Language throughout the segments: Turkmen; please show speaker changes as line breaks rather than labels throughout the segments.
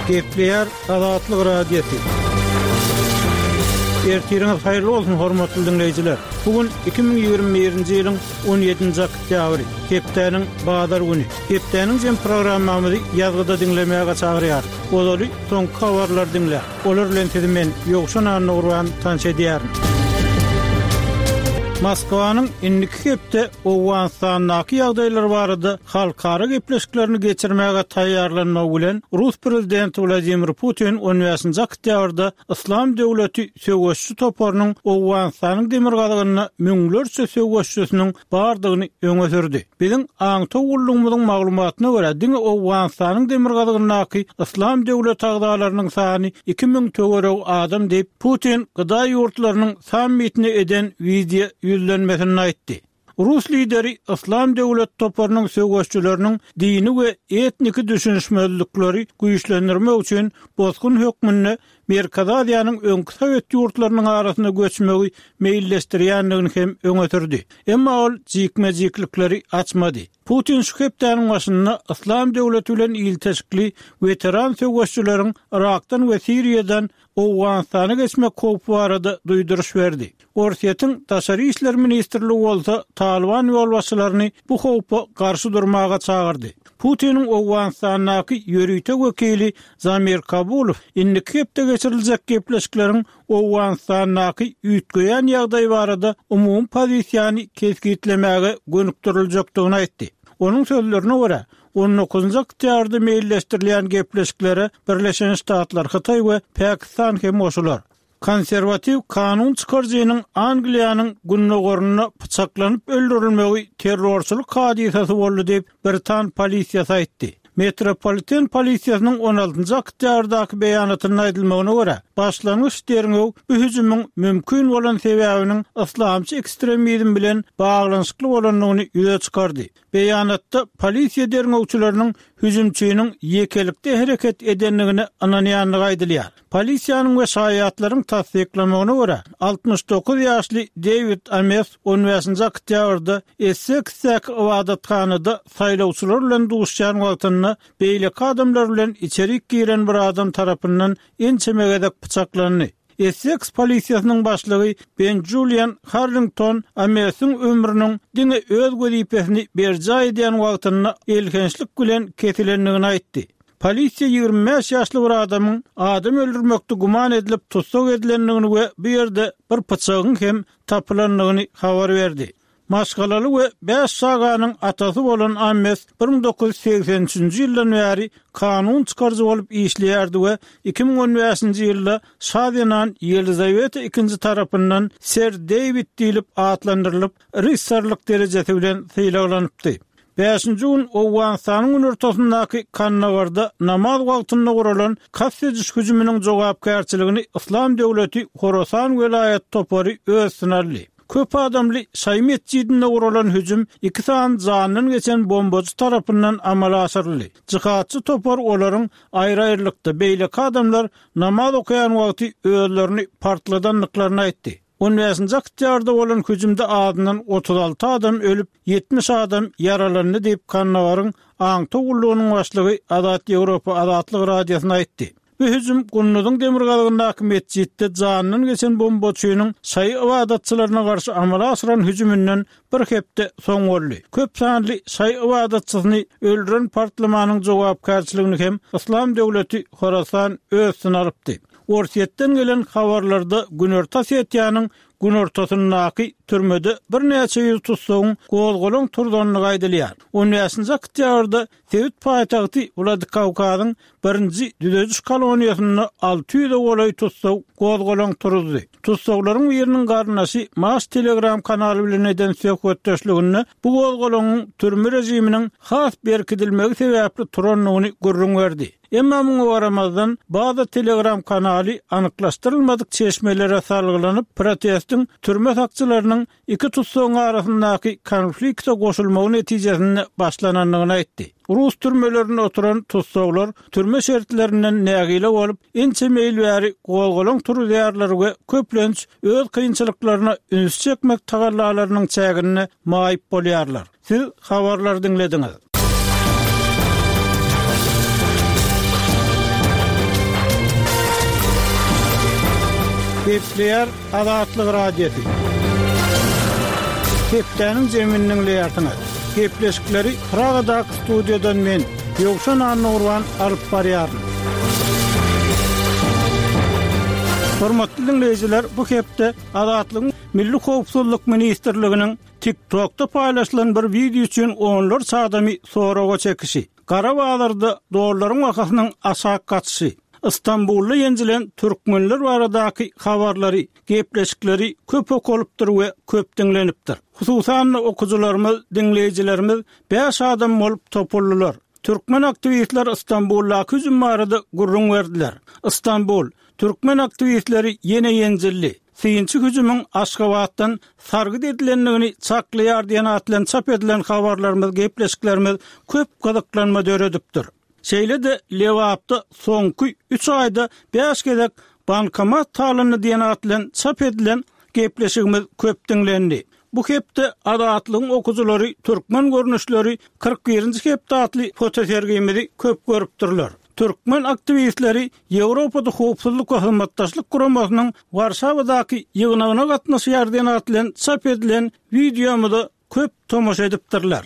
Gepleyer Azatlyk Radiosu. Ertiriniz hayırlı olsun hormatly dinleyijiler. Bugün 2021-nji ýylyň 17-nji oktýabry, hepdeniň bazar güni. Hepdeniň jem programmamyzy ýazgyda dinlemäge çagyrýar. Olary soňky habarlar dinle. Olar bilen sizi men Ýogşan Nurwan tanış edýärim. Moskwanyň indiki hepde Owganistanyň ýagdaýlary barada halkara gepleşiklerini geçirmäge taýýarlanmagy bilen Rus prezidenti Vladimir Putin 10-njy oktýabrda Islam döwleti söwüşçi toparynyň Owganistanyň demirgalygyna müňlerçe söwüşçüsiniň bardygyny öňe sürdi. Biziň aňtowullygymyzyň maglumatyna görä, diňe Owganistanyň demirgalygynaky Islam döwleti agdalarynyň sany 2000 töwereg adam diýip Putin gyda ýurtlarynyň sammitini eden video yüzlenmesini aýtdy. Rus lideri Islam döwlet toparynyň söwüşçüleriniň dini we etniki düşünşmezlikleri güýçlendirmek üçin bozgun hökmüni Merkez Aziýanyň öňkü Sowet ýurtlarynyň arasyna göçmegi meýilleşdirýändigini hem öňe sürdi. Emma ol jikmejiklikleri açmady. Putin şu hepdeniň başyna Islam döwleti bilen ilteşikli veteran söwüşçüleriň Irakdan we Siriýadan Owganistana geçmek howpy barada duýduruş berdi. Orsiýetiň Taşary işler ministrligi bolsa Taliban ýolbaşçylaryny bu howpa garşy durmaga çagyrdy. Putiniň Owganistanyňky ýörüýte wekili Zamir Kabulov indiki hepde geçiriljek gepleşikleriň Owganistanyňky üýtgeýän ýagdaý barada umum pozisiýany kesgitlemäge gönükdiriljakdygyny aýtdy. Onun sözlerine görä 19-njy oktýabrda meýilleşdirilýän gepleşiklere Birleşen Ştatlar, Hytaý we Pakistan hem oşular. Konservativ kanun çykarjynyň Angliýanyň günnägörüne pyçaklanyp öldürilmegi terrorçylyk hadisesi boldy diýip Britan polisiýasy aýtdy. Metropoliten polisiýasynyň 16-njy oktýabrdaky beýanatyna aýdylmagyna görä, başlangyç derňew bu hüjümüň mümkin bolan sebäbiniň islamçy ekstremizm bilen baglanyşykly bolanlygyny ýüze çykardy. Beýanatda polisiýa derňewçileriniň hüjümçiniň ýekelikde hereket edenligini ananýanlygy aýdylýar. Polisiýanyň we şaýatlaryň tasdiklamagyna görä, 69 ýaşly David Ames 10-njy oktýabrda Essex ibadathanada saýlawçylar bilen duşýan wagtynda beýleki adamlar bilen içerik giren bir adam tarapyndan ençemegedek pyçaklandy. Essex polisiýasynyň başlygy Ben Julian Harrington Ames'in ömrüniň diňe öz gözipesini berja edýän wagtynda elkençlik bilen kesilendigini aýtdy. Polisiýa 25 ýaşly bir adamyň adam öldürmekde guman edilip tutsak edilendigini we bu ýerde bir pyçagyň hem tapylandygyny habar berdi. Maşgalaly we 5 saganyň atasy bolan Ames 1983-nji ýyldan bäri kanun çykarjy bolup işleýärdi we 2015-nji ýylda Şadinan Yelizaveta II tarapyndan Sir David diýilip atlandyrylyp rissarlyk derejesi bilen syýlanypdy. 5-nji gün Owganistanyň ortasyndaky Kannagarda namaz wagtynda guralan kassediş hüjüminiň jogapkärçiligini Islam döwleti Horasan welayet topary öz sınarly. Köp adamly Şaýmet ýerdinde guralan hüjüm 2 saat janyny geçen bombacı tarapyndan amala aşyryldy. Jyhatçy topar olaryň aýry-aýrylykda beýleki adamlar namaz okuyan wagty özlerini partladanlyklaryny aýtdy. 10-njy oktýabrda bolan hüjümde adynyň 36 adam ölüp 70 adam yaralandy diýip Kannawaryň aňtowullygynyň başlygy Azat Ýewropa Azatlyk radiosyna aýtdy. Bu hüjüm Gunnudyň demirgalygyna mesjitde janyny geçen bombaçynyň şaý ibadatçylaryna garşy amala aşyran hüjümünden bir hepde soň boldy. Köp sanly şaý ibadatçysyny öldüren partlamanyň jogapkärçiligini hem Islam döwleti Horasan öz synarypdy. Orsiýetden gelen habarlarda Günorta Setiýanyň Günortasyndaky türmede bir näçe ýyl tutsaň gol-golun turdanlygy aýdylýar. 10-njy oktýabrda Sowet paýtagty Vladikawkazyň 1-nji düzüş koloniýasyna 600 golay tutsaň gol-golun turdy. Tutsaklaryň ýeriniň garnaşy Mas Telegram kanaly bilen eden söhbetdeşligini bu gol-golunyň türme rejiminiň has berkidilmegi sebäpli turanlygyny görüň berdi. Emma muňa baramazdan bazı Telegram kanaly anyklaşdyrylmadyk çeşmelere salgylanyp protestin türme sakçylarynyň iki tutsagyň arasyndaky konflikte goşulmagy netijesinde başlananlygyny aýtdy. Rus türmelerinde oturan tutsaklar türme şertlerinden nägile bolup ençe meýilbäri gol-golun turýarlary we köplenç öz kynçylyklaryna üns çekmek tagallalarynyň çägine maýyp bolýarlar. Siz habarlar dinlediňiz. Kepler Azatlyk Radiosu. Kepleriniň jeminiň leýartyny. Kepleşikleri Pragadak studiodan men Ýogşan Anurwan alyp barýarym. Hormatly dinleýijiler, bu hepde Azatlygyň Milli Howpsuzlyk Ministrliginiň TikTok'ta paýlaşylan bir video üçin onlar sadamy soraga çekişi. Qarabağlarda doğruların vakasynyň aşak gaçyşy. İstanbulda ýenjilen türkmenler baradaky habarlary, gepleşikleri köp okulypdyr we köp dinlenipdir. Hususan okujularymyz, dinleýijilerimiz 5 adam bolup topuldylar. Türkmen aktivistler İstanbul'da hüjüm barada gurrun verdiler. İstanbul, Türkmen aktivistleri ýene ýenjildi. Syýynçy hüjümüň Aşgabatdan sargyd edilenligini çaklaýar diýen atlan çap edilen habarlarymyz, gepleşiklerimiz köp gyzyklanma döredipdir. Şeýle-de Lewapda soňky 3 aýda 5 gezek bankomat talyny diýen atlan çap edilen gepleşigimiz köp dinlendi. Bu hepde Azatlygyň okujulary türkmen görnüşleri 41-nji hepde atly fotosergimizi köp görüpdirler. Türkmen aktivistleri Ýewropada howpsuzlyk we hymmatdaşlyk guramasynyň Warşawadaky ýygynagyna gatnaşýar diýen atlan çap edilen videomuzy köp tomoşa edipdirler.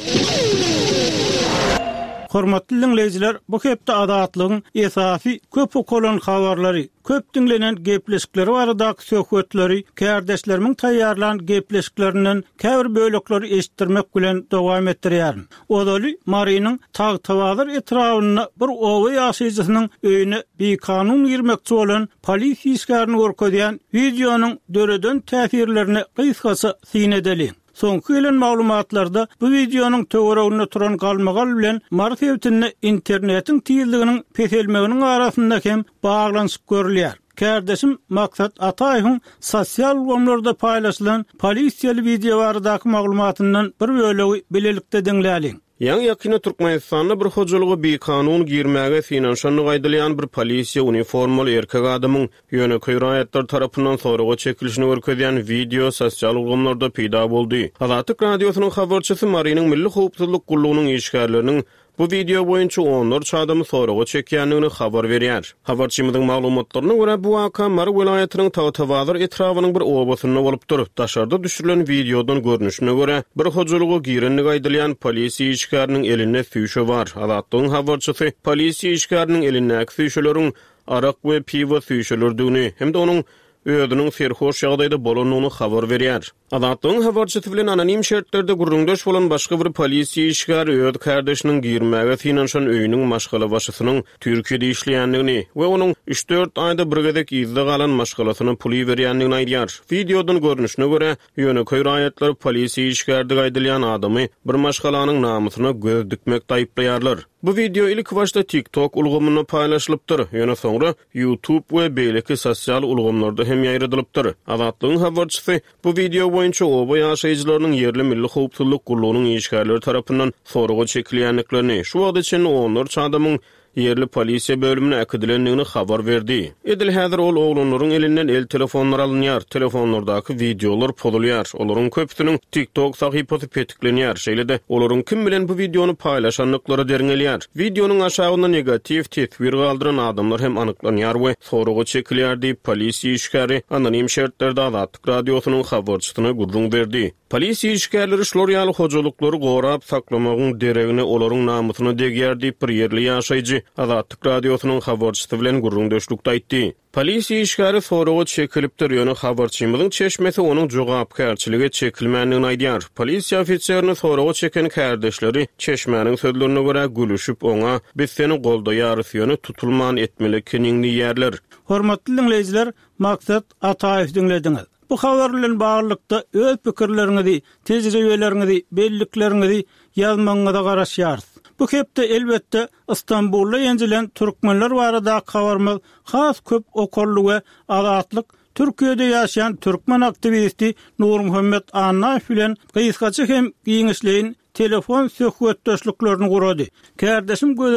Hormatly dinleýijiler, bu hepde Azatlygyň esasy köp okulan habarlary, köp dinlenen gepleşikleri baradaky söhbetleri, kardeşlerimin taýýarlan gepleşiklerinden käbir bölekleri eşitdirmek bilen dowam etdirýärin. Odaly Marynyň tag-tawazyr etrawyna bir owa ýaşaýjysynyň öýüne bekanun girmekçi bolan polis işgärini görkezýän videonyň döreden täsirlerini gysgaça synedeli. Soňky gelen maglumatlarda bu videonyň töwereginde turan galmagal bilen marifetine internetiň tiýildiginiň peselmeginiň arasynda hem baglanyşyp görülýär. Kardeşim Maksat Ataýyň sosial gomlarda paýlaşylan polisiýaly video baradaky maglumatyndan bir bölegi bilelikde dinläliň.
Ýa-ni ýakyna Türkmenistanda bir hojalygy bekanun girmäge finansiýany gaýdalayan bir polisiýa uniformaly erkek adamyň ýöneköý raýatlar tarapyndan soraga çekilişini görkezýän video sosial gomlarda peýda boldy. Azatlyk radiosynyň habarçysy Marynyň Milli Howpsuzlyk Gullugynyň işgärleriniň bu video boýunça onlarca adamy soraga çekýänligini habar berýär. Habarçymyzyň maglumatlaryna görä bu waka Mary welaýatynyň Tawtawazyr etrawynyň bir obasynda bolupdyr. Daşarda düşürilen videodan görnüşine görä bir hojalygy girenli gaýdalayan polisiýa işgäriniň elinde süýşe bar. Azatlygyň habarçysy polisiýa işgäriniň elindäki süýşeleriň arak we piwo süýşelerdigini hemde onuň öýüdüniň serhoş ýagdaýda bolanyny habar berýär. Azatlygyň habarçysy bilen anonim şertlerde gurrundaş bolan başga bir polisiýa işgäri öýüd kardeşiniň girmäge finansiýan öýüniň maşgala başçysynyň Türkiýede işleýänligini we onuň 3-4 aýda bir gezek izde galan maşgalasyny puly berýänligini aýdýar. Videodan görnüşine görä ýöneköý raýatlar polisiýa işgärde gaýdalayan adamy bir maşgalanyň namusyna göz dikmek taýyplaýarlar. Bu video ilk başta TikTok ulgamyna paýlaşylypdyr. Ýöne soňra YouTube we beýleki sosial ulgamlarda hem ýaýradylypdyr. Azatlygyň habarçysy bu video boýunça oba ýaşaýjylarynyň yerli Milli Howpsuzlyk Gullugynyň işgärleri tarapyndan soraga çekilýänliklerini, şu wagt içinde onlarca adamyň yerli polisiýa bölümine äkidilenligini habar berdi. Edil häzir ol oglunlaryň elinden el telefonlar alınýar, telefonlardaky videolar pozulýar. Olaryň köpüsiniň TikTok sahypasy petiklenýär. Şeýle-de olaryň kim bilen bu videonu paýlaşanlyklary derňelýär. Videonyň aşagynda negativ tesbir galdyran adamlar hem anyklanýar we soraga çekilýär diýip polisiýa işgäri anonim şertlerde Azatlyk radiosynyň habarçysyna gurrun berdi. Polisiýa işgärleri şolary ýaly hojalyklary gorap saklamagyň deregini olaryň namusyna degýär diýip bir yerli ýaşaýjy Azatlyk radiosynyň habarçysy bilen gurrundaşlykda aýtdy. Polisiýa işgäri soraga çekilipdir. Ýöne habarçymyzyň çeşmesi onuň jogapkärçiligi çekilmänligini aýdýar. Polisiýa ofisiýerini soraga çeken kardeşleri çeşmäniň sözlerine görä gülüşüp oňa biz seni goldaýarys ýöne tutulman etmeliligini ýerler.
Hormatly dinleýijiler, Maksat Ataýew dinlediňiz. Bu habar bilen baglykda öz pikirleriňizi, tejribeleriňizi, belliklerinizi ýazmaňyza garaşýarys. Bu hepde elbetde İstanbul'da ýenjilen türkmenler barada habarymyz has köp okolly we azatlyk Türkiýede ýaşaýan türkmen aktivisti Nur Muhammed Annaýew bilen gysgaça hem giňişleýin telefon söhbetdeşliklerini gurady. Kardeşim Gödeliň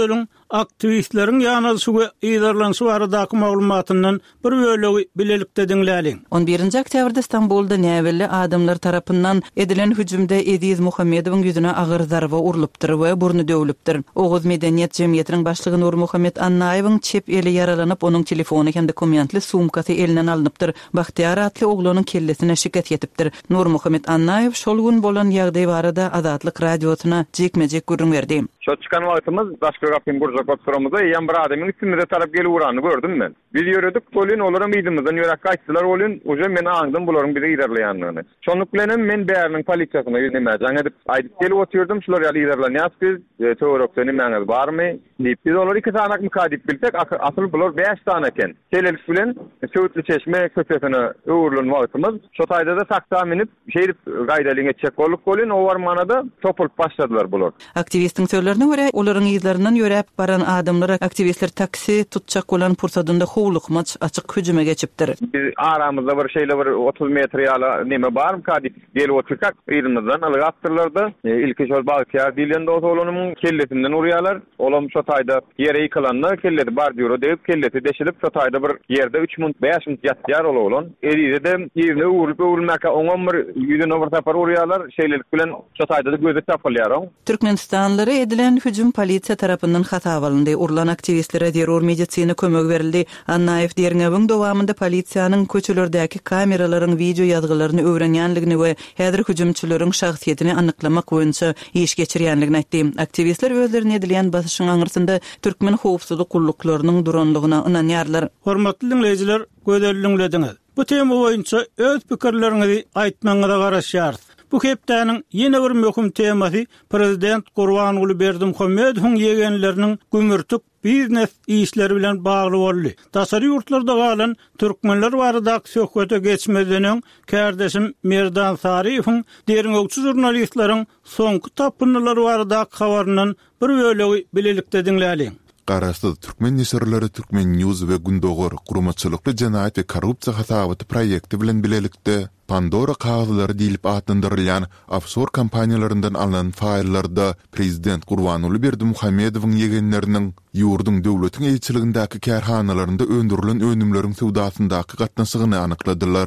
aktivistlerin ýanyşygy ýydarlanşy baradaky maglumatyndan bir bölegi bilelikde diňläliň.
11 oktýabrda İstanbulda näwelli adamlar tarapyndan edilen hüjümde Ediz Muhammedowyň ýüzüne agyr zarba urulypdyr we burnu döwülipdir. Oğuz Medeniýet Jemgyýetiniň başlygy Nur Muhammed Annaýewiň çep eli yaralanyp onuň telefony hem dokumentli sumkasy elinden alınıpdyr. Bahtiýar atly oglunyň kellesine şikat etipdir. Nur Muhammed Annaýew şol gün bolan ýagdaý barada Azatlyk radiosyna jekmejek görüň berdi.
Şu çıkan vaktimiz başka kapıyı burcak oturamızda yan bir adamın üstümüze taraf gelip uğranı gördüm ben. Biz yürüdük, bolun olaram idimizden yürek kaçtılar, olun uca men ağındım buların bize ilerleyenliğini. Çoğunluklarının men beyerinin politsiyasına yüzlemeyeceğim. Aydık gelip oturdum, şular yalı ilerleniyoruz biz, teoroksanın meniniz var mı? Biz onları 2 tanak mukadip bilsek, asıl bular 5 tanaken. Şeylelik bilen, Söğütlü Çeşme köpesine uğurlun vaktimiz. Şu tayda da sakta minip, şerif gaydalığına çek olduk olun, o varmanada topulup başladılar bular.
Aktivistin söylerine göre, olaryň ýyzlarynyň ýörep baran adamlar, aktivistler taksi tutjak bolan pursatynda howlukmaç açyk hüjüme geçipdir.
Biz aramızda bir şeyle bir 30 metre ýaly neme bar mı kadip gelip otursak, ýeriminden alyp attyrlardy. İlki şol Bahtiýar dilinde otolunyň kellesinden urýarlar. Olam şu tayda ýere ýykylanlar, kelleti bar diýor deyip kelleti deşilip şu tayda bir ýerde 3 minut 5 minut ýatýar olan. Eride de ýerine urulyp oňam bir ýüzüne bir tapar urýarlar, şeylelik bilen şu tayda da gözü tapylýar.
Türkmenistanlary edilen hüjüm polisiýa tarapyndan hata bolundy. Urulan aktivistlere derur medisina kömek berildi. Annaýew derňewiň dowamında polisiýanyň köçelerdäki kameralaryň video ýazgylaryny öwrenýänligini we häzir hüjümçüleriň şahsiýetini anyklamak boýunça iş geçirýänligini aýtdy. Aktivistler özlerine edilen basyşyň aňyrsynda türkmen howpsuzlyk gulluklarının duranlygyna ynanýarlar.
Hormatly dinleyijiler, gözelliňlediňiz. Bu tema boýunça öz pikirleriňizi aýtmaňyza garaşýar. Bu hepdäniň ýene bir möhüm temasy Prezident Gurbanuly Berdimuhammedowyň ýegenleriniň gümürtük biznes işleri bilen bagly boldy. Tasary ýurtlarda galan türkmenler baradaky söhbete geçmeden kardeşim Merdan Sariýewiň derňökçü jurnalistleriň soňky tapynylary baradaky habarynyň bir bölegi bilelikde diňläliň.
Qarasda Türkmen nesirleri Türkmen News ve Gündogor gurumatçylykly janaýat we korrupsiýa hasabaty proýekti bilen bilelikde Pandora kağıtları dilip atlandırılan offshore kampaniyalarından alınan faillarda Prezident Gurbanuly Berdimuhammedowyň ýegenleriniň ýurdun döwletiň elçiligindäki kärhanalarynda öndürilen önümleriň sowdasyndaky gatnaşygyny anykladylar.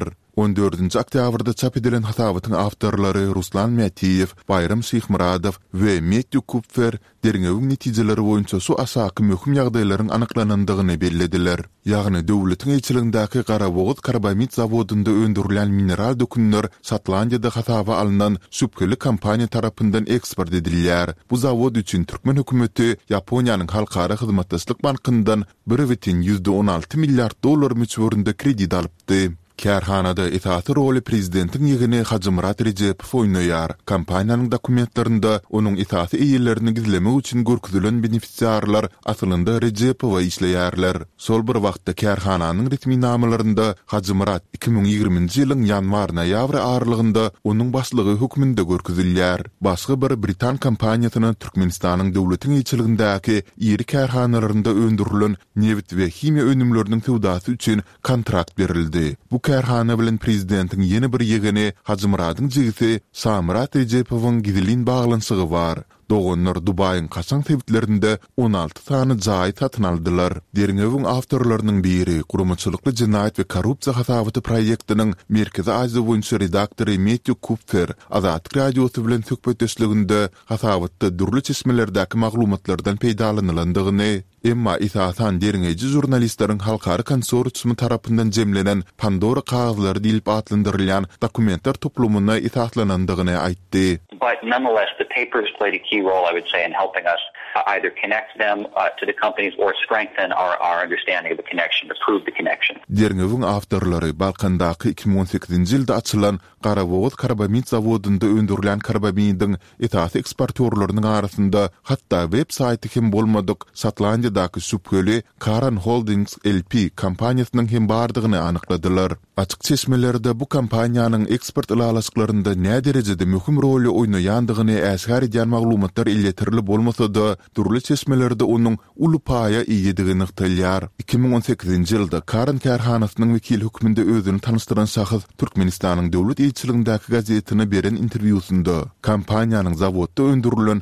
14 oktýabrda çap edilen hasabatyň awtorlary Ruslan Metiýew, Bayram Şyhmuradow we Metju Kupfer derňewiň netijeleri boýunça şu asaky möhüm ýagdaýlaryň anyklanandygyny bellediler. Ýagny döwletiň elçiligindäki Garaboguz karbamid zawodunda öndürilen mineral dökünler Şotlandiýada hasaba alynan süpkeli kampaniýa tarapyndan eksport edilýär. Bu zawod üçin Türkmen hökümeti Ýaponiýanyň halkara hyzmatdaşlyk bankyndan 1,16 milliard dollar müçberinde kredit alypdy. Kärhanada itaatı roli prezidentin ýegini Hacı Murat Rejepow oýnaýar. Kampaniýanyň dokumentlerinde onuň itaatı eýillerini gizlemek üçin görkezülen benefisiarlar asylynda Rejepowa işleýärler. Sol bir wagtda kärhananyň resmi namalarynda Hacı Murat 2020-nji ýylyň ýanwar-noýabr aralygynda onuň başlygy hökmünde görkezilýär. Başga bir Britan kampaniýasyna Türkmenistanyň döwletiň elçiligindäki ýeri kärhanalarynda öndürilen neft we himiýa önümleriniň sowdasy üçin kontrakt berildi. Bu kärhana bilen prezidentin ýene bir ýegini Hacı Muradyň jigisi Samrat Rejepowyň gizlin baglanşygy bar. Dogonlar Dubaýyň kaçan sebitlerinde 16 tany jaý satyn aldylar. Derňewiň awtorlarynyň biri gurumatçylykly jinaýat we korrupsiýa hasabaty proýektiniň Merkezi Aziýa boýunça redaktory Metju Kupfer Azatlyk radiosy bilen söhbetdeşliginde hasabatda durly çeşmelerdäki maglumatlardan peýdalanylandygyny, emma itaatan derňeji jurnalistleriň halkary konsorsiumy tarapyndan jemlenen Pandora kağıtları dilip atlandyrılan dokumentler toplumuna itaatlanandygyny aýtdy.
But nonetheless, the papers played a key role, I would say, in helping us either connect them to the companies or strengthen our understanding of the connection, to prove the connection.
Derňewiň awtorlary Balkandaky 2018-nji ýylda açylan Garaboguz karbamid zawodunda öndürilen karbamidiň itaat eksportörläriniň arasynda hatda web saýty hem bolmadyk Şotlandiýadaky süpkeli Karan Holdings LP kampaniýasynyň hem bardygyny anykladylar. Açyk çeşmelerde bu kampaniýanyň eksport ilalaşyklarynda nä derejede möhüm rol oýnaýandygyny äsgär edýän maglumatlar illetirli bolmasa da turly çeşmelerde onun ulupaya iýedigini ykdylýar. 2018-nji ýylda Karın Kärhanasynyň wekil hökmünde özüni tanıştyran şahys Türkmenistanyň döwlet elçiligindäki gazetine beren interwýusynda kompaniýanyň zawodda öndürilen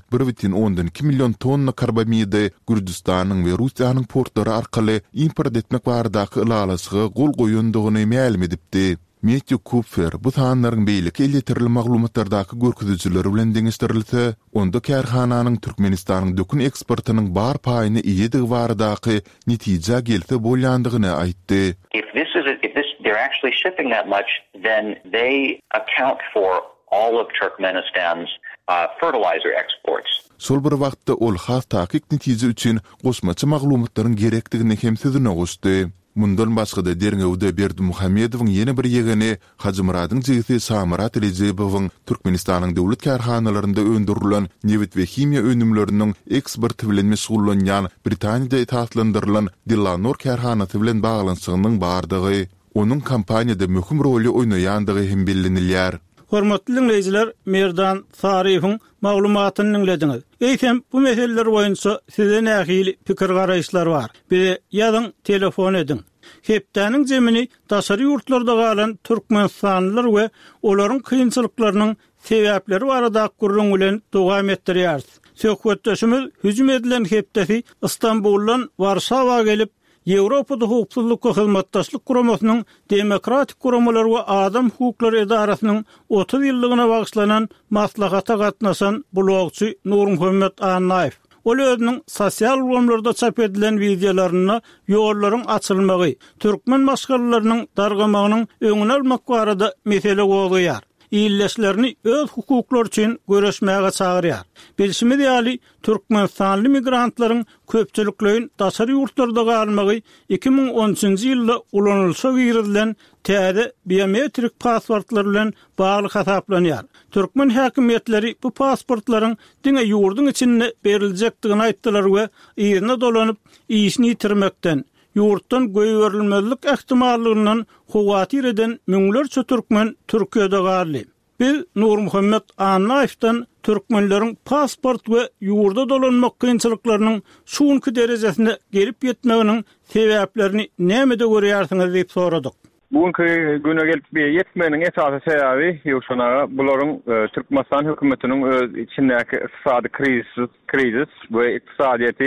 1,2 milyon tonna karbamidi Gürjistanyň we Russiýanyň portlary arkaly import etmek baradaky ýalaşyga gol goýundygyny ma'lum edipdi. Matthew Kupfer bu sanlaryň beýleki eletirilýän maglumatlardaky görkezüjileri bilen deňişdirilse, onda kärhananyň Türkmenistanyň dökün eksportynyň bar paýyny iýedigi baradaky netije gelse bolýandygyny aýtdy.
If they're actually shipping that much, then they account for all of Turkmenistan's fertilizer exports.
Sol bir wagtda ol has taýyk netije üçin goşmaçy maglumatlaryň gerekdigini hem sözüne goşdy. Mundan başga da Derngewde Berdimuhammedowyň ýene bir ýegeni Hacı Muradyň jigisi Samarat Rejebowyň Türkmenistanyň döwlet kärhanalarynda öndürilen newit we himiýa önümleriniň eksporty bilen mesullanýan Britaniýada etaatlandyrylan Dillanor kärhanasy bilen baglanşygynyň bardygy, onuň kampaniýada möhüm roly oýnaýandygy hem bildirilýär.
Hormatly dinleyijiler, Merdan Sariýewiň maglumatyny dinlediňiz. Eýsem bu meseleler boýunça size nähili pikir garaýşlar bar. Bir ýazyň, telefon edin. Hepdäniň jemini daşary ýurtlarda galan türkmenstanlylar we olaryň kynçylyklarynyň sebäpleri barada gurrun bilen dowam etdirýär. Söhbetdeşimiz hüjüm edilen hepdäsi Istanbuldan Warsawa gelip Ýewropada hukuklyk we hyzmatdaşlyk guramasynyň demokratik guramalar we adam hukuklary edarasynyň 30 ýyllygyna bagyşlanan maslahata gatnaşan blogçy Nurmuhammed Annaýew. Ol özüniň sosial ugamlarda çap edilen wideolaryna ýollaryň açylmagy, türkmen maşgalarynyň dargamagynyň öňüne almak barada mesele goýýar. İlleşlerini öz hukuklary üçin göreşmäge çagyrýar. Bilşimi diýeli Türkmenstanly migrantlaryň köpçüliklerin daşary ýurtlarda galmagy 2013-nji ýylda ulanylşa girilen täze biometrik pasportlar bilen bagly hasaplanýar. Türkmen häkimetleri bu pasportlaryň diňe ýurdun içinde berilejekdigini aýtdylar we ýerine dolanyp işini ýitirmekden ýurtdan göýberilmezlik ähtimallygynyň howatyr eden müňlerçe türkmen Türkiýede garly. Biz Nurmuhammed Annaýew'dan türkmenleriň pasport we ýurda dolanmak kynçylyklarynyň şuňky derejesine gelip ýetmeginiň sebäplerini nämede görýärsiňiz diýip soradyk.
Bugünkü güne gelip yetmenin esasy sebäbi ýokşana bularyň Türkmenistan hökümetiniň öz içindäki ykdysady krizis we ykdysadyety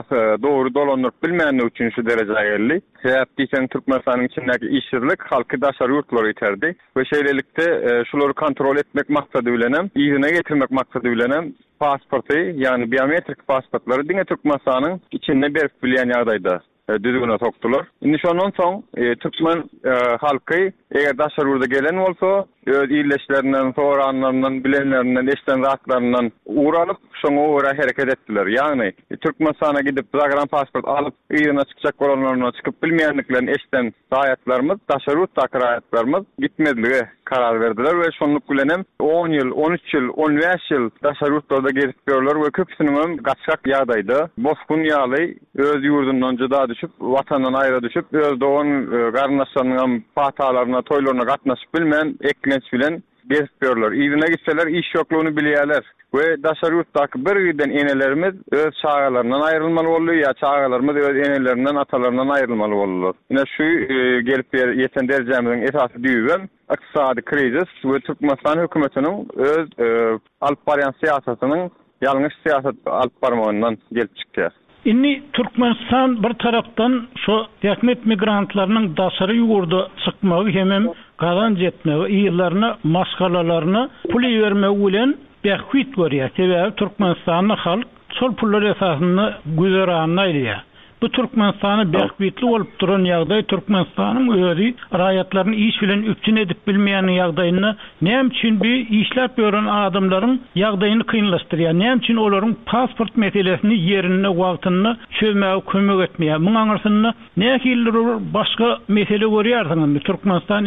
dogry dolandyryp bilmänligi üçin şu derejeye geldi. Sebäp diýsen Türkmenistanyň içindäki işçilik halky daşary ýurtlary ýeterdi we şeýlelikde şolary kontrol etmek maksady bilen hem ýerine getirmek maksady bilen hem pasporty, ýani biometrik pasportlary diňe Türkmenistanyň içinde berip bilýän ýagdaýda düzgüne soktular. Indi şondan soň Türkmen halky eger daşary ýurda gelen bolsa, öz ýerleşlerinden, soranlarından, bilenlerinden, eşden zatlarından uğralyp şoňa göre hereket etdiler. Ýagny Türkmenistana gidip zagran pasport alyp ýerine çykjak bolanlaryna çykyp bilmeýänliklerini eşden daýatlarymyz, daşary ýurtda daýatlarymyz gitmediligi karar verdiler we şonluk bilen hem 10 ýyl, 13 ýyl, 15 ýyl daşary ýurtlarda gezip görler we köpüsiniň gaçak ýagdaýda boskun ýaly öz ýurdundan juda düşüp, watandan aýra düşüp, öz doğan garnaşlarynyň patalaryna, toýlaryna gatnaşyp bilmän eklenç bilen gezip görler. Ýerine gitseler iş ýoklugyny bilýärler. We daşary ýurtdaky bir birden enelerimiz öz çağalarından aýrylmaly boldy ýa çağalarymyz öz enelerinden, atalarından aýrylmaly boldylar. Ýene şu gelip ýeten derejemiň esasy düýbem ykdysady krizis we Türkmenistan hökümetiniň öz alyp barýan siýasatynyň ýalňyş siýasat alyp barmagyndan gelip çykdy.
Inni Türkmenistan bir taraftan şu häkimet migrantlarynyň daşary ýurda çykmagy hem gazanç etmegi, ýerlerini, maşgalalaryny pul bermegi bilen behwit görýär. Sebäbi Türkmenistanly halk şol pullar esasyny güzeranyny aýdýar. Bu Türkmenistany behwitli bolup duran ýagdaý Türkmenistanyň özi raýatlaryny iş bilen üpçün edip bilmeýän ýagdaýyny näme üçin bir işläp ýören adamlaryň ýagdaýyny kynlaşdyrýar. Näme üçin olaryň pasport meselesini ýerine, wagtyny çözmäge kömek etmeýär. Muňa aňyrsyny nähili başga mesele görýärsiňiz. Türkmenistan eger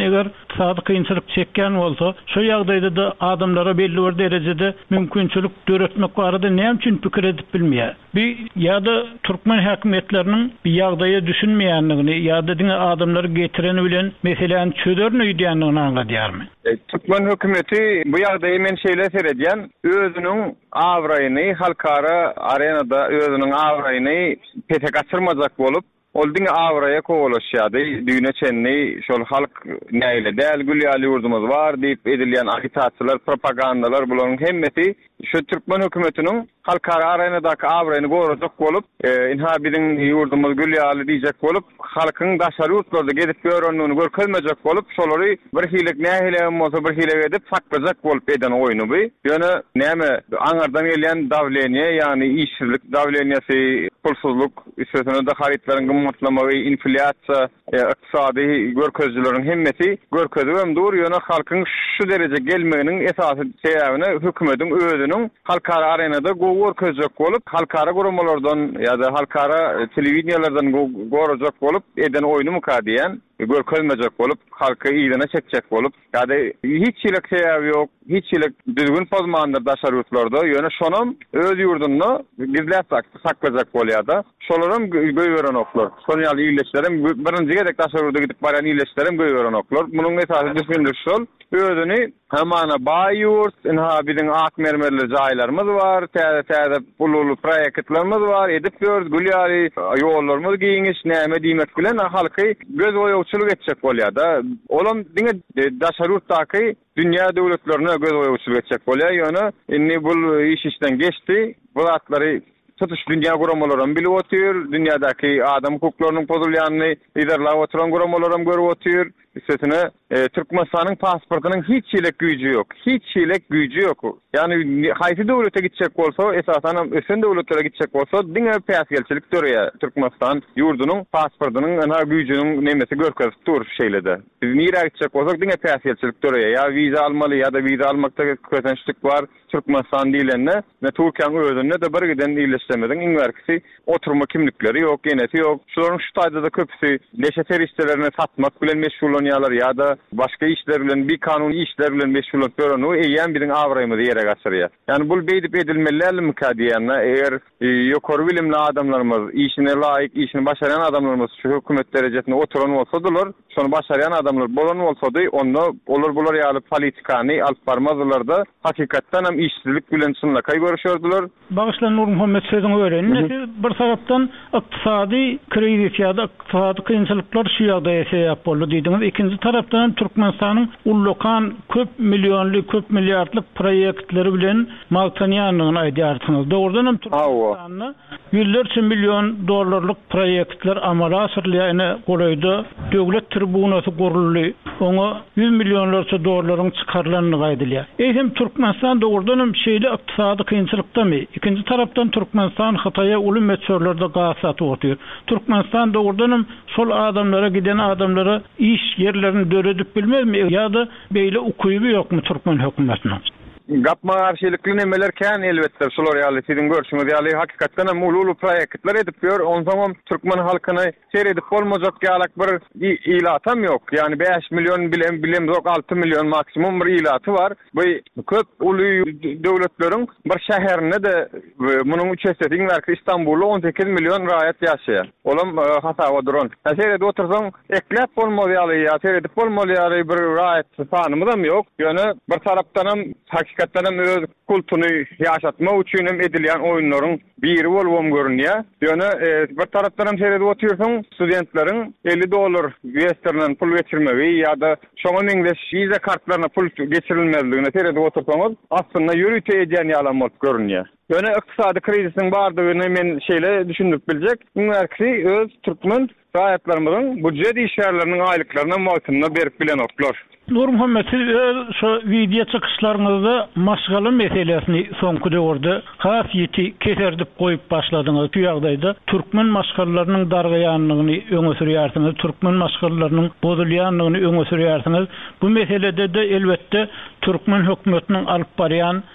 ykdysady kynçylyk çekken bolsa, şu ýagdaýda da adamlara belli bir derejede mümkinçilik döretmek barada näme üçin pikir edip bilmeýär. Bir ýa-da Türkmen häkimetleriniň bir ýagdaýa düşünmeýänligini ýa-da diňe adamlary getireni bilen meseleni çözerni diýendigini anladýarmy?
Türkmen hökümeti bu ýagdaýy men şeýle seredýän, özüniň awraýyny halkara arenada özüniň awraýyny pete gaçyrmajak bolup, ol diňe awraýa kowalaşýady. Düýne çenni şol halk näile däl gülýäli ýurdumyz bar diýip edilýän agitatsiýalar, propagandalar bularyň hemmeti şu Türkmen hökümetiniň halkara arenadaky awraýyny gowrajak bolup, inha biziň ýurdumyz gülýäli diýjek bolup, halkyň daşary ýurtlarda gedip görändigini görkezmejek bolup, şolary bir hilik nähilem bolsa bir hilik edip saklajak bolup eden oýuny bu. Ýöne näme aňardan gelýän dawleniýe, ýani işsizlik dawleniýasy, pulsuzluk, isletene de haritlaryň gymmatlamagy, inflyasiýa, ykdysady görkezjileriň hemmeti görkezýän dur, ýöne halkyň şu derece gelmeginiň esasy sebäbini hökümetiň özüniň halkara arenada görkezjek bolup, halkara guramalardan ýa-da halkara telewiziýalardan görkezjek bolup eden oýuny mukadiýen görkezmejek bolup, halky ýygyna çekjek bolup, ýa-da hiç ýylak sebäbi ýok, hiç ýylak düzgün pozmandyr daşary ýurtlarda, ýöne şonam öz ýurduny gizläp saklajak bolýar-da. Şolaryň göýberen oklar. Şonýaly ýyleşlerim birinji gedek daşary ýurda gidip baran ýyleşlerim göýberen oklar. Munyň esasy düşündür şol, özüni hamana baý ýurt, inha biziň ak mermerli jaýlarymyz bar, täze pully proýektlerimiz bar, edip görüp gülýäli ýollarymyz giňiş, näme diýmek bilen halky göz oýawçylyk etjek bolýar-da. Olam diňe daşary ýurtdaky dünýä döwletlerine göz oýawçylyk etjek bolýar. Ýöne inni bu iş işden geçti. Bu atlary tutuş dünýä guramalaryny bilip otyr, dünýädäki adam hukuklarynyň pozulýanyny liderler oturan guramalaryny görüp otyr. Üstesine Türkmenistanyň pasportynyň hiç ýylak güýji ýok. Hiç ýylak güýji ýok. Yani haýsy döwlete gitjek bolsa, esasen ösen döwletlere gitjek bolsa, diňe päsgelçilik törýär. Türkmenistan ýurdunyň pasportynyň ana güýjiniň nemesi görkezip dur şeýlede. Biz nirä gitjek bolsak diňe päsgelçilik törýär. Ya wiza almaly ýa-da wiza almakda kötençlik bar. Türkmenistan diýilende, ne Türkiýanyň özünde de bir giden ýyleşmediň iňwerkisi oturma kimlikleri ýok, geneti ýok. Şolaryň şu taýda da köpüsi leşe teristlerini satmak bilen meşgul bolýarlar ýa-da başga işler bilen, bir kanuny işler bilen meşgul bolýarlar. Eýen biziň awraýymyzy ýere gaçyrýar. Yani bu beýdip edilmeli mukadiýany, eger ýokary bilimli adamlarymyz, işine laýyk, işini başaran adamlarymyz şu hökümet derejesinde oturan bolsadylar, şonu başaran adamlar bolan bolsady, onda olar bular ýaly politikany alyp barmazlar-da hakykatdan hem işsizlik bilen çynlakay görüşýärdiler.
Bagyşlan Nur Muhammed sözüň öwrenmesi bir tarapdan ykdysady kriz ýa-da ykdysady kynçylyklar şu ýagdaýa sebäp boldy diýdiňiz. Ikinji tarapdan Türkmenistanyň ullukan köp milyonly, köp milliardlyk proýektleri bilen magtanýanlygyny aýdýarsyňyz. Dogrudan hem Türkmenistanyň ýüllerçe milyon dollarlyk proýektler amala asyrlygyny goraýdy. Döwlet tribunasy guruldy. Oňa 100 milyonlarça dollaryň çykarlanlygy aýdylýar. Eýsem Türkmenistan dogrudan hem şeýle ykdysady kynçylykdamy? Ikinji tarapdan Türkmenistan Hataýa uly meçhurlarda gaýsat otýar. Türkmenistan dogrudan hem şol adamlara giden adamlara iş yerlerini döredip bilmezmi? ýa-da beýle ukuýby ýokmy Türkmen hökümetiniň?
Gapma arşilikli nemelerken elbette şolar ýaly sizin görüşüňiz ýaly hakykatdan hem ululu proýektler edip ýör. Onsoň Türkmen halkyny seredip bolmajak ýalak bir ilatam ýok. Yani 5 milyon bilen ýok, 6 milyon maksimum bir ilaty var. Bu köp uly döwletleriň bir şäherinde de munyň üçesi iňwerki İstanbulda 18 milyon raýat ýaşaýar. Olam hata duran. Seredip otursaň ekläp bolmaly ýaly ýa seredip bolmaly ýaly bir raýat sanymyzam ýok. Ýöne bir tarapdan hem hakykatdan öz kultuny ýaşatmak üçin hem edilýän oýunlaryň biri bolwam görünýär. Ýöne bir tarapdan hem seredip otursaň studentleriň $50 Western'dan pul geçirmegi ýa-da şoňa meňde viza kartlaryna pul geçirilmezligine seredip otursaňyz aslynda ýürüte edýän ýalan bolup görünýär. Ýöne ykdysady krizisiň bardygyny men şeýle düşünüp biljek. Üniversite öz Türkmen raýatlarymyzyň budjet işgärleriniň aýlyklaryna mawtyna berip bilen oklar.
Nur Muhammed, şu video çykışlaryňyzda maşgaly meselesini soňky döwürde has ýeti keserdip goýup başladyňyz. Bu ýagdaýda türkmen maşgalylarynyň dargaýanlygyny öňe sürýärsiňiz, türkmen maşgalylarynyň bozulýanlygyny öňe sürýärsiňiz. Bu meselede de elbetde türkmen hökümetiniň alyp barýan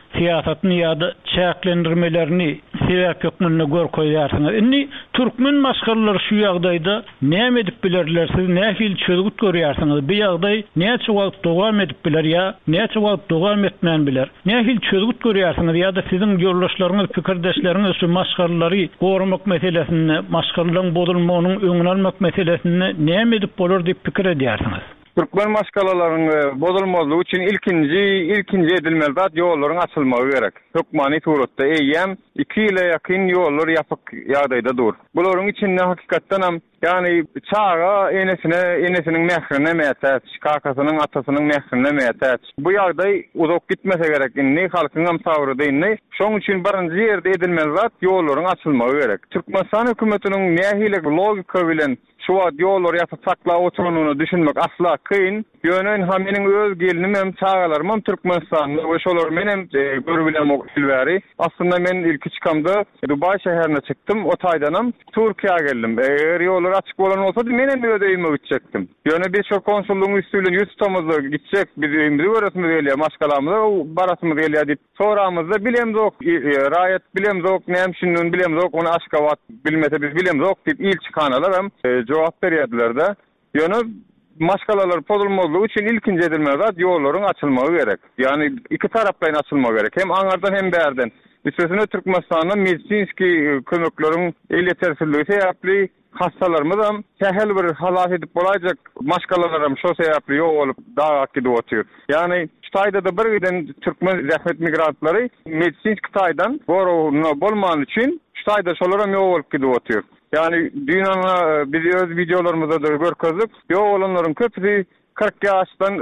siýasatyny ýa-da çäklendirmelerini sebäp ýokmyny görkoýarsyňyz. Indi türkmen maşgalary şu ýagdaýda näme edip bilerler? Siz nähil çözgüt görýärsiňiz? Bu ýagdaý näçe wagt dowam edip biler ýa näçe wagt dowam etmän biler? Nähil çözgüt görýärsiňiz ýa-da siziň ýoldaşlaryňyz, pikirdeşleriňiz şu maşgalary gorumak meselesini, maşgalyň bozulmagynyň öňüne almak meselesini näme edip bolar diýip pikir edýärsiňiz?
Türkmen maşgalalarının bozulmazylygy üçin ilkinji edilmeli zat ýollaryň açylmagy gerek. Hökmany suratda eýem 2 ýyla ýakyn ýollar ýapyk ýagdaýda dur. Bularyň içinde hakykatdan hem yani çağa enesiniň mährine mätäç, kakasynyň atasynyň mährine mätäç. Bu ýagdaý uzak gitmese gerek. Indi halkyň hem sabry diýildi. Şoň üçin birinji ýerde edilmeli zat ýollaryň açylmagy gerek. Türkmenistan hökümetiniň nähile logika bilen şu ýollar ýasyp saklap oturunyny düşünmek asla kyn. Ýönen hem meniň öz gelinim hem çağalarym hem Türkmenistanyň we şolar menem görübilen okilbäri. Aslında men ilki çykamda Dubai şäherine çykdym. O taýdanam Türkiýe geldim. Eger ýollar açyk bolan bolsady menem ödeýime gitjekdim. Ýöne biz şo konsullugyň üstüne 100 tomuzda gitjek. Biz öýümde görasmy gelýär, maşgalamyzda baratmy gelýär diýip soramyzda bilemzok, raýat bilemzok, näme bilemzok, onu aşgabat bilmese biz bilemzok diýip ilçi kanalar hem jogap berýärdiler-de. Ýöne maşgalalar pozulmalygy üçin ilkinji edilmeli zat ýollaryň açylmagy gerek. Yani iki tarapdan açylmagy gerek. Hem aňardan hem bärden. Üstesine Türkmenistanyň medisinski kömekleriň yetersizligi sebäpli hastalarymyz hem sähel bir halat edip bolajak maşgalalarym şo sebäpli ýok bolup dagat gidip otur. Yani Taýda da bir giden Türkmen zähmet migrantlary medisinski taýdan goruny bolman üçin taýda şolara ýok bolup gidip otur. Yani dünýäne biz öz videolarymyzda da görkezdik. Ýok olanlaryň köpüsi 40 ýaşdan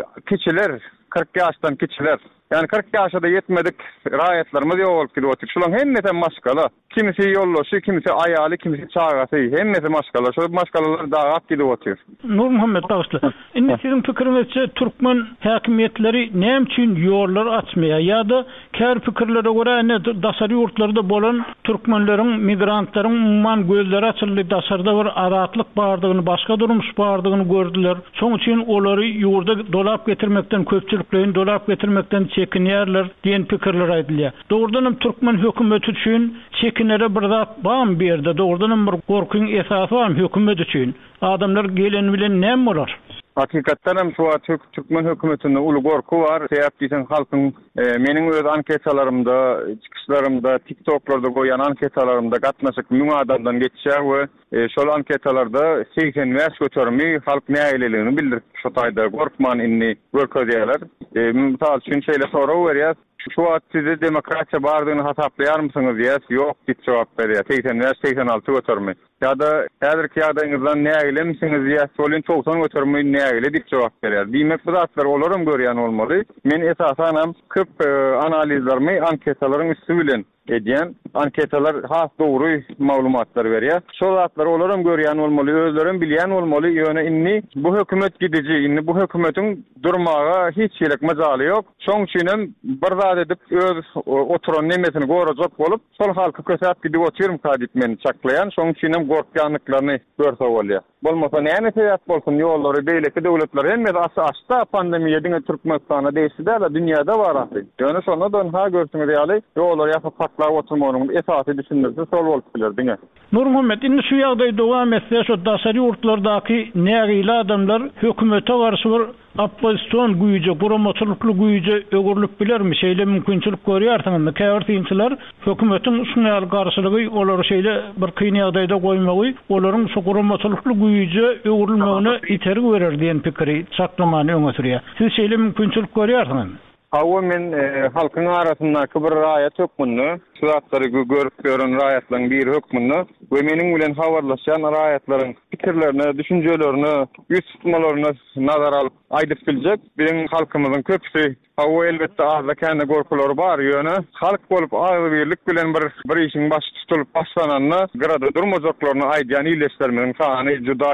kiçiler. Yani 40 ýaşa da yetmedik raýatlarymyz ýok bolup gidip otur. Şolaryň hemmesi maşgala. Kimisi ýollaşy, kimisi aýaly, kimisi çağasy, hemmesi maşgala. Şol maşgalalar dağap gidip otur.
Nur Muhammed Dağıslı. Indi siziň pikirinizçe Türkmen häkimetleri näme üçin ýollar açmaýar ýa-da kär pikirlere görä daşary ýurtlarda bolan türkmenleriň, migrantlaryň umman gözleri açyldy, daşarda bir aratlyk bardygyny, başga durmuş bardygyny gördüler. Şoň üçin olary ýurda dolap getirmekden, köpçüliklerini dolap getirmekden çekinýärler diýen pikirler aýdylýar. Dogrudan Türkmen hökümeti üçin çekinere bir zat bam berdi. Dogrudan bir gorkuň esasy var hökümet üçin. Adamlar gelen bilen näme bolar?
Hakykatdan hem şu Türkmen hökümetinde uly gorku var. Sebäp diýsen halkyň meniň öz anketalarymda, çykyşlarymda, TikTok'larda goýan anketalarymda gatnaşyk 1000 adamdan geçýär we şol anketalarda 80 ýaş götermi halk näýeligini bildirip şu taýda gorkman inni görkezýärler. Misal üçin şeýle sorag berýär. Şu wagt size demokratiýa bardygyny hasaplaýar mısınız diýär. Ýok diýip jogap berýär. 80 ýaş 86 götermi. Ýa-da häzirki ýagdaýyňyzdan näýelemisiňiz diýär. Solin 90 götermi näýele diýip jogap berýär. Diýmek bu zatlar olarym görýän bolmaly. Men esasan hem köp analizlerimi anketalaryň üstü bilen edýän anketalar has dogry maglumatlar berýär. Şol zatlar olarym görýän bolmaly, özlerim bilýän bolmaly. Ýöne inni bu hökümet gidiji, inni bu hökümetiň durmaga hiç ýerek majaly ýok. Şoň üçin hem bir zat edip öz oturan nemesini gorajak bolup, şol halky kösäp gidip oturum kadip meni çaklayan. Şoň üçin hem gorkýanlyklaryny görse bolýar. Bolmasa näme sebäp bolsun ýollary beýleki döwletler hemme açda pandemiýa diňe Türkmenistana değişdi de dünýäde bar aty. Ýöne şondan ha görsüňiz ýaly ýollar ýasyp saklap oturmagyň esasy düşündirse şol bolup biler diňe.
Nur Muhammed, indi şu ýagdaý dowam etse şu daşary ýurtlardaky nägili adamlar hökümete garşy bir opposision güýje, guramaçylykly güýje ögürlük bilermi? Şeýle mümkinçilik görýärsiňizmi? Käwirtiňçiler hökümetiň şunal garşylygy olar şeýle bir kyn ýagdaýda goýmagy, olaryň şu guramaçylykly güýje ögürülmegine iterik berer diýen pikiri çaklamany öňe sürýär. Siz şeýle mümkinçilik görýärsiňizmi?
Hawa men halkyň arasyndaky bir raýat hökmüni, şu zatlary görüp gören raýatlaryň bir hökmüni we meniň bilen habarlaşan raýatlaryň pikirlerini, düşünjelerini, ýüz tutmalaryny nazara alyp aýdyp biljek. Biziň halkymyzyň köpüsi hawa elbetde azda kendi gorkulary bar ýöne halk bolup aýry birlik bilen bir işiň baş tutulyp başlananyny grada durmajaklaryny aýdýan ýyllaşlarymyň sany juda kem.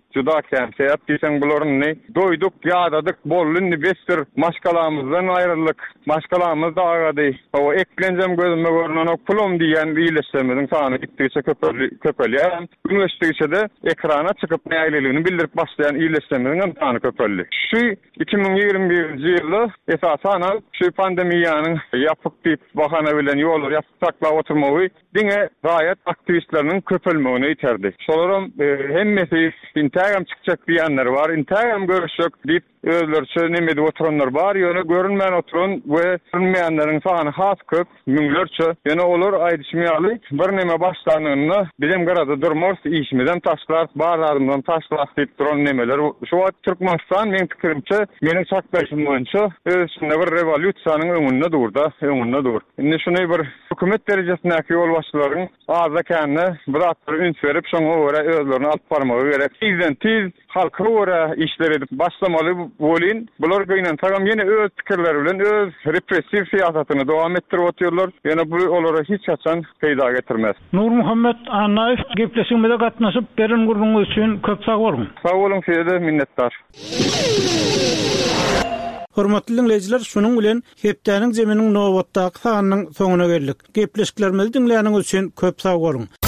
juda kämse ýapdysan bularny doýduk, ýadadyk, bollunny bestir maşgalamyzdan aýryldyk. Maşgalamyz da agady. O eklenjem gözüme görünen o pulum diýen iýleşmediň sany gitdiçe köpelýär. Üniversitede ekrana çykyp näýliliğini bildirip başlayan iýleşmediň sany köpeldi. Şu 2021-nji ýylda esasan şu pandemiýanyň ýapyk diýip bahana bilen ýollar ýapaklap oturmagy diňe gaýat aktivistleriniň köpelmegine ýeterdi. Şolaram hemmesi Instagram çykjak diýenler bar, Instagram görüşjek diýip özlerçe nemedi oturanlar bar, ýöne görünmän oturan we görünmeýänleriň sany has köp, müňlerçe. Ýöne olar aýdyşmaýaly bir neme başlanyny bilim garada durmaz, işmeden taşlar, barlarından taşlar diýip duran nemeler. Şu wagt Türkmenistan men pikirimçe meni çakdaşym boýunça özünde bir revolýusiýanyň öňünde durda, öňünde dur. Indi şuny bir hökümet derejesindäki ýol başçylaryň azda känne bir üns berip şoňa göre özlerini alyp barmagy gerek. Tizden tiz halka göre işler edip başlamaly bolýan. Bular göýnen tagam ýene öz pikirleri bilen öz repressiv siýasatyny dowam etdirip otyrlar. Ýene bu olara hiç haçan peýda getirmez.
Nur Muhammed Annaýew gepleşmede gatnaşyp beren gurulmagy üçin köp sag bolun.
Sag bolun, size minnetdar.
Hormatly dinleýijiler, şunuň bilen hepdeniň jeminiň nowatdaky sanynyň soňuna geldik. Gepleşiklerimizi dinleýäniňiz üçin köp sag bolun.